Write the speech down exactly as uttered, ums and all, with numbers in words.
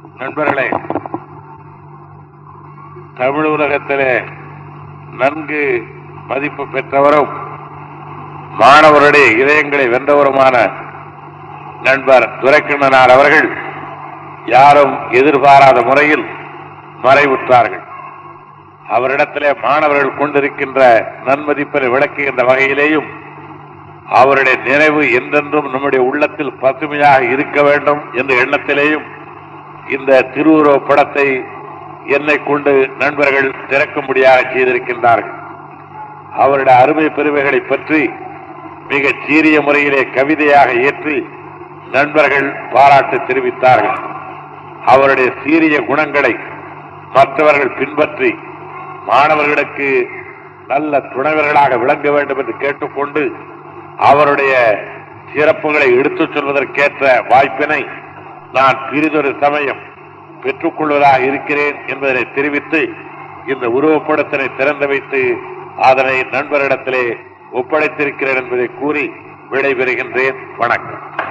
நண்பர்களே, தமிழ் உலகத்திலே நன்கு மதிப்பு பெற்றவரும் மாணவருடைய இதயங்களை வென்றவருமான நண்பர் துரைக்கண்ணனார் அவர்கள் யாரும் எதிர்பாராத முறையில் மறைவுற்றார்கள். அவரிடத்திலே மாணவர்கள் கொண்டிருக்கின்ற நன்மதிப்பை விளக்குகின்ற வகையிலேயும் அவருடைய நினைவு என்றென்றும் நம்முடைய உள்ளத்தில் பசுமையாக இருக்க வேண்டும் என்ற எண்ணத்திலேயும் இந்த திருவுருவ படத்தை என்னை கொண்டு நண்பர்கள் திறக்கும்படியாக செய்திருக்கின்றார்கள். அவருடைய அருமை பெருமைகளை பற்றி மிக சீரிய முறையிலே கவிதையாக ஏற்றி நண்பர்கள் பாராட்டு தெரிவித்தார்கள். அவருடைய சீரிய குணங்களை மற்றவர்கள் பின்பற்றி மாணவர்களுக்கு நல்ல துணைவர்களாக விளங்க வேண்டும் என்று கேட்டுக்கொண்டு அவருடைய சிறப்புகளை எடுத்துச் சொல்வதற்கேற்ற வாய்ப்பினை நான் பிரிதொரு சமயம் பெற்றுக் கொள்வதாக இருக்கிறேன் என்பதனை தெரிவித்து இந்த உருவப்படத்தினை திறந்து வைத்து அதனை நண்பரிடத்திலே ஒப்படைத்திருக்கிறேன் என்பதை கூறி விடைபெறுகின்றேன். வணக்கம்.